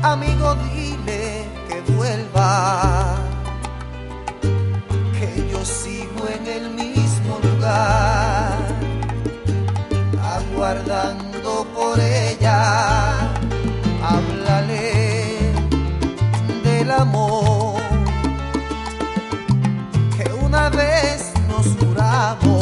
Amigo, dile que vuelva, que yo sigo en el mismo lugar, aguardando por ella. Háblale del amor que una vez nos juramos.